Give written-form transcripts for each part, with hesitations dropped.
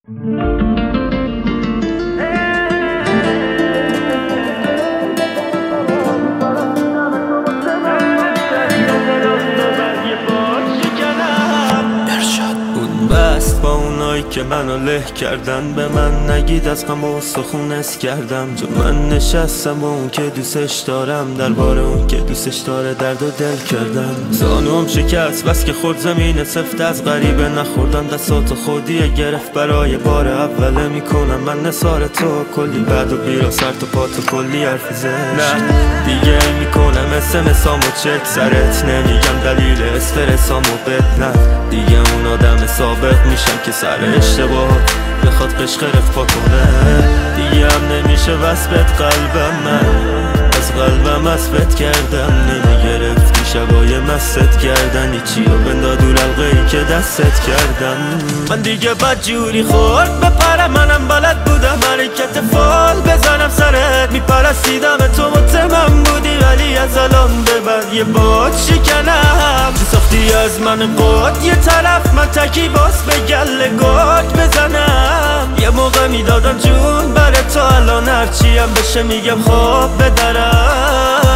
بست با اونایی که منو له کردن، به من نگید از غم و سخون اس کردم. جو من نشستم با اون که دوستش دارم، درباره اون که دوستش داره درد و دل کردم. زانوم شکست بس که خورد زمین سفت، از غریبه نخوردم دستات خودیه گرفت. برای بار اوله میکنم من نثار تو، کلی بد و بیرا سر تو پا تو کلی حرف زشت. نه دیگه میکنم اسمسامو چک سرت، نمیگم دلیل استرسامو بد. نه دیگه اون آدم سابق میشم که سر اشتباهات بخواد قشق رفت کنه. دیگه هم نمیشه وصفت قلبم، من از قلبم اسبت کردم. نمیگرفتی شبای مست کردن هیچی رو بندا دور حلقه‌ای که دستت کردم. من دیگه بدجوری خورد بپرم، منم بلد بودم حرکت فال بزنم سرت. میپرستیدم تو مطمئن بودی، ولی از الان به بعد یه باد شکنم. تو ساختی از من قد یه طرف، من تکی باس به گله گرد بزنم. یه موقع میدادم جون بره تا الان هرچی هم بشه میگم خواب بدرم.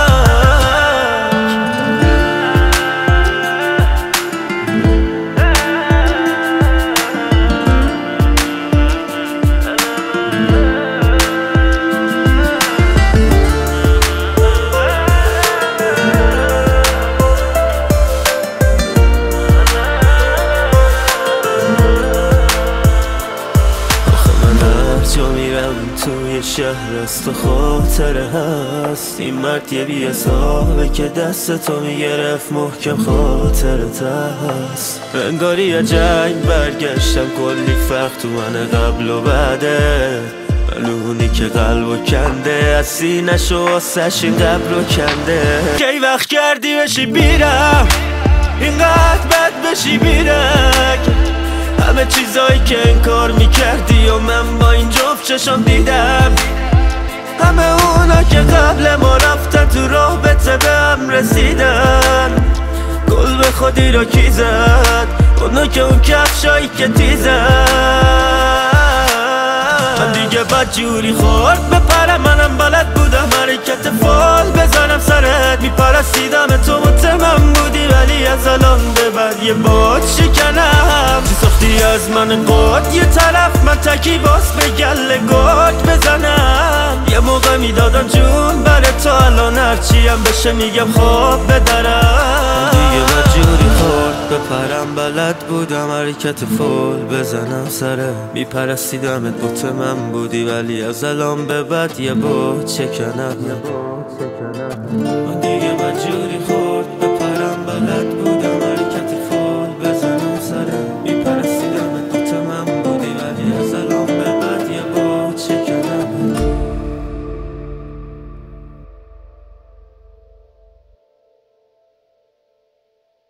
جا میرم توی شهر است و خاطره هست. این مرد یه بی حسابه که دست تو میگرفت محکم خاطرت هست. انگاری یه جنگ برگشتم، کلی فرق تو من قبل و بعده. ملونی که قلبو کنده از سینه‌شو واسش این قبر رو کنده. کی وقت کردی بشی بیرم اینقدر بد بشی بیرک، همه چیزایی که انکار میکردی و من با این جفت چشم دیدم. همه اونا که قبل ما رفتن تو رابطه به هم رسیدن. گل به خودی رو کی زد اونا که اون کفشایی که تیزن. من دیگه بدجوری خورد بپرم، منم بلد بودم حرکت فال بزنم سرت. میپرستیدم تو مطمئن بودی، ولی از الان به بعد یه باد شکنم. چی ساختی از من قد یه طرف، من تکی باس به گله گرد بزنم. یه موقع میدادم جون بره تا الان هرچی هم بشه میگم خواب بدرم. دیگه بدجوری خورد بپرم، بلد بودم حرکت فال بزنم سره. میپرستیدمت مطمئن بودی، ولی از الان به بعد یه باد شکنم. دیگه بدجوری خورد